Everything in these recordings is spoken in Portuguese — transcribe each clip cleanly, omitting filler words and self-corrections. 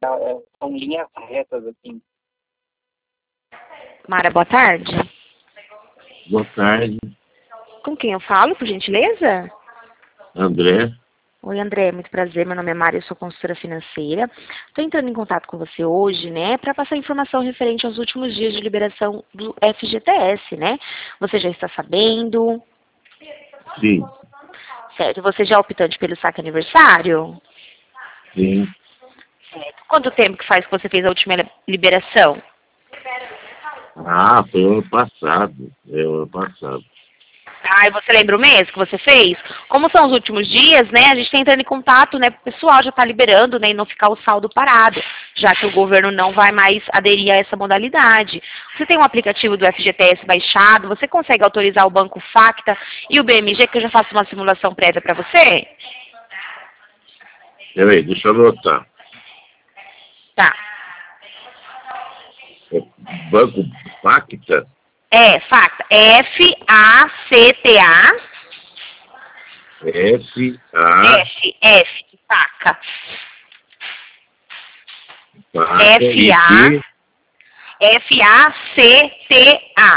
são linhas retas, assim. Mara, boa tarde. Boa tarde, Com quem eu falo, por gentileza? André. Oi, André, muito prazer. Meu nome é Mara, eu sou consultora financeira. Estou entrando em contato com você hoje, né, para passar informação referente aos últimos dias de liberação do FGTS, né? Você já está sabendo? Sim, Certo. Você já é optante pelo saque aniversário? sim. Certo. Quanto tempo que faz que você fez a última liberação? Ah, foi ano passado. Ano passado. Ah, e você lembra o mês que você fez? Como são os últimos dias, né? A gente está entrando em contato, né? O pessoal já está liberando, né? E não ficar o saldo parado, já que o governo não vai mais aderir a essa modalidade. Você tem um aplicativo do FGTS baixado? Você consegue autorizar o Banco Facta e o BMG, que eu já faço uma simulação prévia para você? Peraí, deixa eu anotar. Tá. Banco Facta? É, Facta. F-A-C-T-A. F-A... F, de faca. Facta e F-A... T... F-A-C-T-A.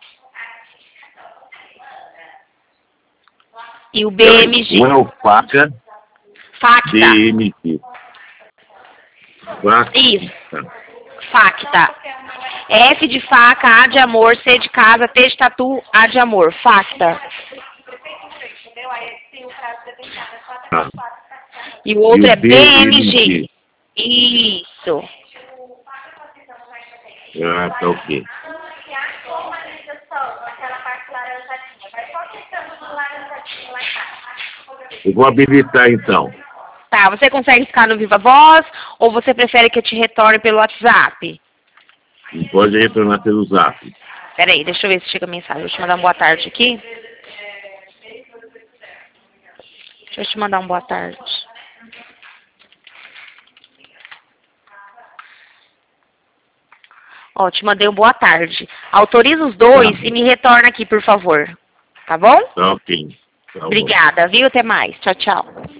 E o BMG. Um é o Facta, Facta. DMT. Facta. Isso. Facta. F de faca, A de amor, C de casa, T de tatu, A de amor. Facta. Ah. E o outro E o é BMG. Isso. Ah, tá ok. Eu vou habilitar então. Tá, você consegue ficar no Viva Voz ou você prefere que eu te retorne pelo WhatsApp? E pode retornar pelo Zap. Peraí, deixa eu ver se chega a mensagem. Deixa eu te mandar uma boa tarde aqui. Deixa eu te mandar uma boa tarde. Ó, te mandei uma boa tarde. Autoriza os dois e me retorna aqui, por favor. Tá bom? Tá ok. Tá bom. Obrigada, viu? Até mais. Tchau, tchau.